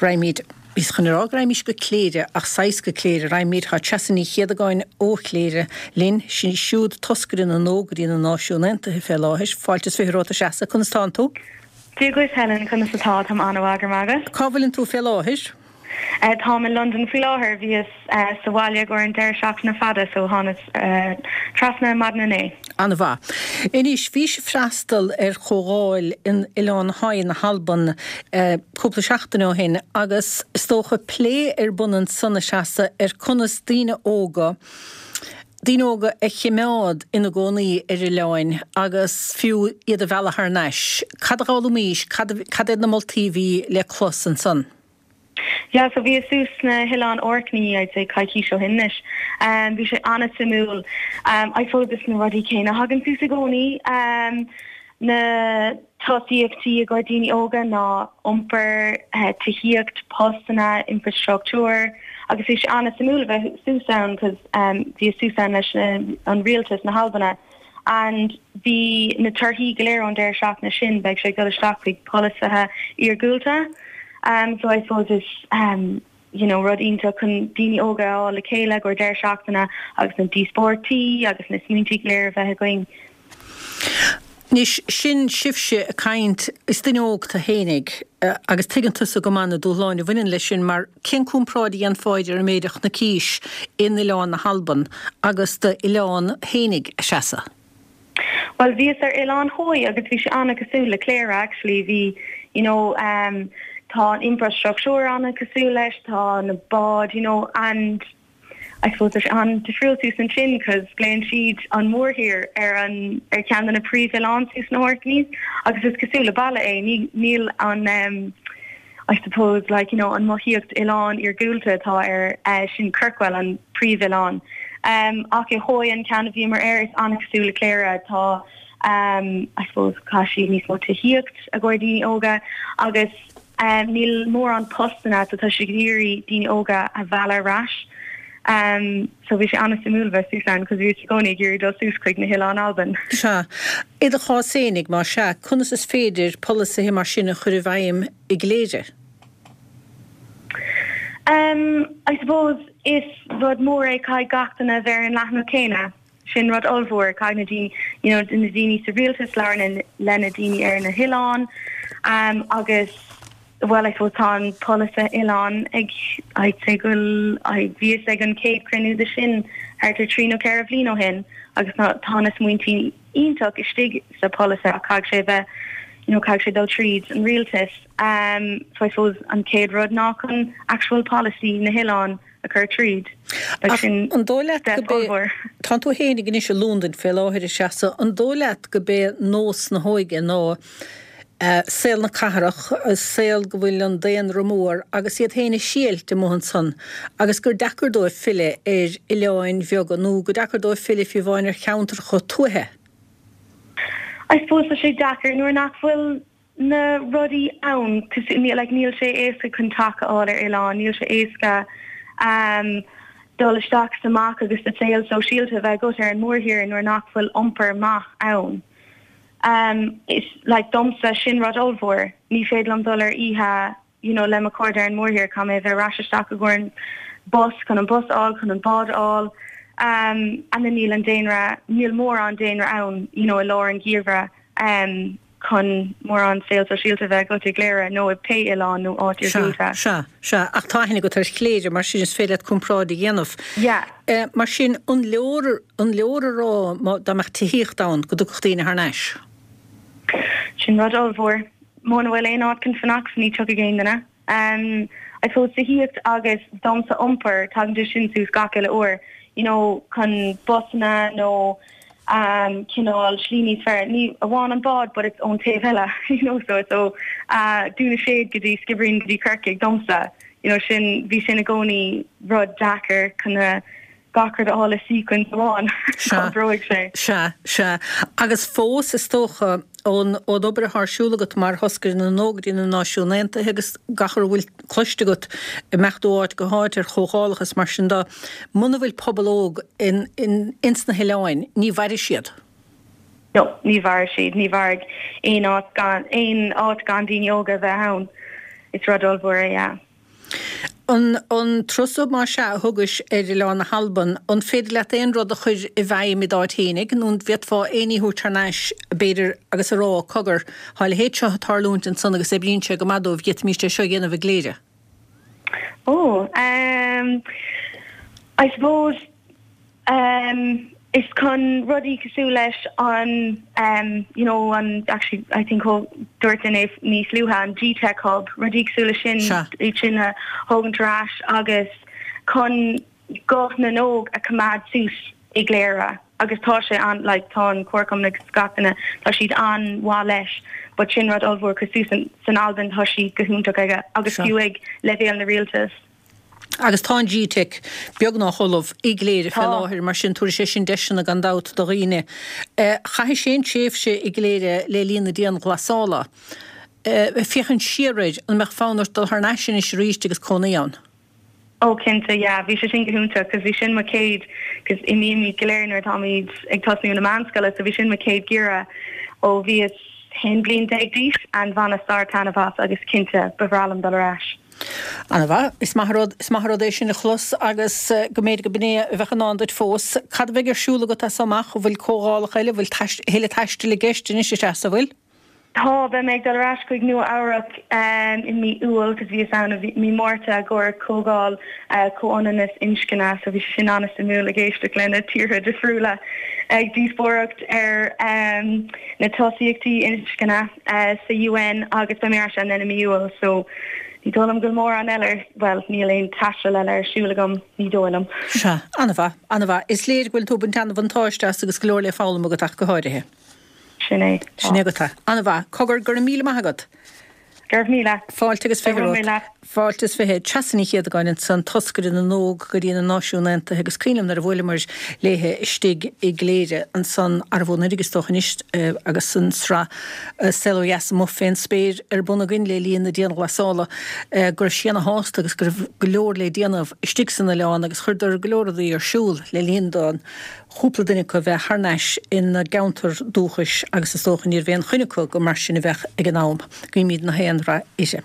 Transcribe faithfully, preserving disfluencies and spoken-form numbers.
Raimid, is gan er ook Raimisch geklede, ach sais geklede, Raimid ha chasani chiad goin o klede, lin, sin siúd tosgrin an ógrin an náisiúnenta he fel áhis, fáiltas fi rota chasa, kun stanto? Dígwys Helen, kun statá am anna wagar magas. Cábhfuiln tú fel áhis? Uh, Tom in London fi láthir vís uh, Sawalia go an deir seach na fada so hannas uh, trasna madna né. Anna bha. Inis vís frastal er chogáil in Ilan hain na halban uh, cúpla seachtain ó hin agus stócha plé er bunan sanna seasa er conas dína óga Dín óga e chimeád ina gcónaí ar I leáin agus fiú iad a bhela haar neis. Cad a gáilú míis, cad ed na mol T V le clos an son? Yeah, so vi sus na Hilan Orkney, I'd say Kaiki sho hinnish. Um, vi sé anna simul. Um, I thought this na ruddy came. Hagan susagoni. Um, na tosiakti a gardini oga na umper uh, tihiakt postana infrastructure. Agus vi sé anna simul ve susan because um vi susan na on realtas na halbana. And the na turhi galer on der shak na shin beg sé gal shak vi polisaha ir gulta. Um, so I suppose it's, um, you know, rudin to kun dini oga all the kela or der shaktana, agus na D-sporty, agus na sminty glare of going. Nis sin sifse a kaint is din óg ta hénig, uh, agus tegan tusa go manna dúláin a bhuinin lei sin mar cin cún prádi an fáidir a méidech na cíis in Ileán na halban, agus de Ileán hénig a seasa. Well, vi is er Ileán hoi, agus vi se anna casúla clear actually, vi, you know, um, tá infrastructure on a casulesh, tá na bod, you know, and I suppose there's on to frill to some chin because Glen Sheed on more here er on er can than a pre on to Snorkneys. I guess it's casula bala eh Neil on um I suppose like you know on Mohiukt Ilan ir Gulta tá er uh, Shin Kirkwell on pre on. Um okay hoy and can of humor er is on casula Clara tá um I suppose Kashi nismo to Hiukt a Gordini Oga August Um, Neil more on postana to Tashigiri Dini Oga a Vala Rash. Um, so we should honestly move us, Susan, because we're going to get those sus quick in the hill on Alban. Sha, either Hossenig, Marsha, Kunis is faded, policy him or Shina Hurivaim Iglesia. Um, I suppose if Rod More Kai Gachtana there in Lahnokena, Shin Rod Olvor, Kainadini, you know, in the Dini Civiltis Larn and Lenadini Erna Hillon, um, August. Well, I suppose on policy Ilan, I'd say gul I vies egan Kate Crenu the Shin, Arthur Trino Caravlino hen, agus not Thomas Mwinty Intok istig sa policy a Kagsheva, you know, Kagsheva trees and real test. Um, so I suppose on Kate Rod knock-on actual policy in the Hillon a Kertreed. An dóileat go bé tanto hénig in is a London fel áhir seasa an dóileat go bé nós na hoige nó Uh, Sel na caharach, uh, sel go bhfuil an daon ramór, agus iad héine síalt i móhan son, agus gur dachar dó file er I leáin bheoga nó, gur dachar dó file fi bhain ar cheantar cho tuathe. I suppose that sé dachar nuair nach bhfuil na rudí ann, cos like níl sé éasca chun taca áil ar Ileán, níl sé éasca um, dul isteach samach agus a sail so síalta bheith go ar an mór hir nuair nach bhfuil iompar maith ann. Um, it's like Domsa Shin Rod Olvor, Ni Fedlam Dollar Iha, you know, Lema Corder and more here come over Rasha Stacagorn bus, can a bus all, can a bod all, um, and then Neil and Danra, Neil more on Danra own, you know, a Lauren Girva, um, con more on sales or shield of a go to Glera, no, a pay along, no, audio Gulta. Sha, sha, ach táhinnig go tar chléidir, mar sin is féile cumprádí ghéanamh. Yeah. Uh, mar sin an leor, an leor rá, da mach tíhíocht down, go dúchtíine haar neis. Shin Rod Olvor, Mona well ein out can fanax ni took again dana. Um I suppose the hiat August domsa umper tag de shin sus gakele or, you know, can bosna no um kinol shlini fair ni a one on board but it's on tevela, you know, so so uh duna shade gidi skibrin gidi kirkig domsa, you know, shin vi sinagoni Rod Jacker kinda gachar all a sequence on. Sha, sha, sha. Agus fós is tócha ón ó dobre harsúla got mar hoscar na nógdí na náisiúnta agus gachar bhfuil cloiste got i mechtúáid go háid ar chógáalachas mar sin dá muna bhfuil pobalóg in in insna Hileáin ní bhair siad. No, ní bhair siad, ní bhair ein áit gan ein áit gan dín yoga bheith haun. It's Rod Olvor, yeah. An trosú mar se thugus ar leánna halban an féidir le éon rud a chuir i bhaim mi dáithénig nún bheit fá éíú tarnéis beidir agus a rá cogur háil héit seo tarlúnt an son agus sé blionse go madóh get míiste seo dhéanamh gléire. Oh, um, I suppose um, it's con ruddy Kasulesh on, um, you know, on actually, I think, Durton if Nice Luhan, G Tech Hub, ruddy Kasulishin, each in a Hogan Trash, August, con Gothna Nog, a Kamad Sus, Iglera, August Tosha, and like Ton, Corcom, like Scotland, Toshid on Walesh, but Chinrad Ulvor, Kasusan, San Alban, Toshi, Kahunta, August Uig, Levy on the Realtus. Agus tá G-Tech beag ná cholamh ag léir fe láthir mar sin túir sé sin deisina gan dát do riine. Chaithí sé séf sé ag léire le lína díana glasála. Fiochan siaraid an meach fánar do th nasin is ríist agus conaíán. Ó cinnta, ja, bhí sé sin gohúnta, cos bhí sin macéid, cos i mí mí goléirnar táid ag tasniú na manscala, so bhí sin macéid gira ó bhí is hen blin deag díos an bhana star tanavas agus cinnta bhrálam dal arás. Anna bha, is maithródéis sin na chlos agus go méid go bné bheitcha náid fós. Cad bheith ar siúla go tá samach bhfuil cógála chaile bhfuil héile taiiste le geistin is sé se bhfuil? Tá be méid dal arás chuig nua áireach in mí úil, cos bhí saona mí mórta gur cógáil cóananas inscana, so bhí sin anas in múla géiste lena tíre de friúla ag díspóracht ar na tosaíochtaí inscana sa U N agus be mar an na mí úil, so Ní dólam go mór an eile, well, níl éon taisle le ar siúlagam ní dólam. Se, anna bha, anna bha, is léir bhfuil tú bantána bhantáiste agus glóir le fálam agatach go háirithe. Sinné. Sinné gotá. Anna bha, cogur gur míle maithagad. Garb míle. Fáilt agus feigeród. Fáilt is feihe tseasaní chéad gáin san toscar in na nóg go dtíana náisiúnanta agus cílam nar a bhfuil mar léthe istig i gléire an san arbhóna agus tóchanist agus san sra selóheas mó féin spéir ar buna gin le líon na díana glasála gur sianna hásta agus gur glór le díanamh istig san na leán agus chuidir glóraí ar siúl le líon dáin chúpla duine go bheith harneis in na gauntar dúchais agus is tóchan níor bhéon chuine go mar sinna bheith ag an nám go míad na héan ra ise.